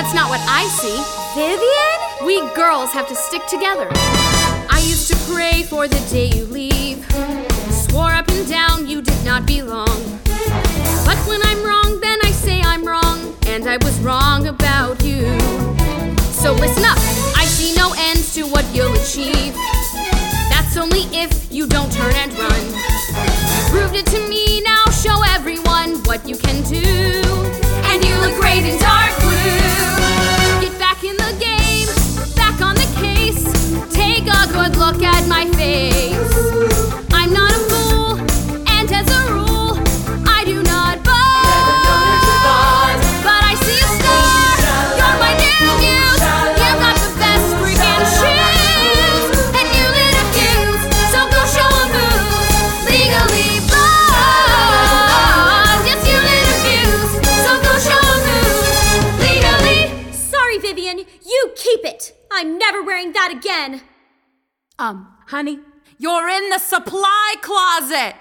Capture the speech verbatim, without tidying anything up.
that's not what I see. Vivian? We girls have to stick together. I used to pray for the day you leave. Swore up and down you did not belong. But when I'm wrong, then I say I'm wrong, and I was wrong about you. So listen up, I see no end to what you'll achieve. That's only if you don't turn and run. You proved it to me, now show everyone what you can do. And you look great in dark blue. Get back in the game, back on the case. Take a good look at my face. I'm not a fool, and as a rule, I do not buzz. But I see a star, you're my new muse. You've got the best freaking shoes. And you lit a fuse, so go show 'em who's legally blonde. Yes, you lit a fuse, so go show 'em who's legally. Sorry, Vivian, you keep it. I'm never wearing that again. Um, honey, you're in the supply closet.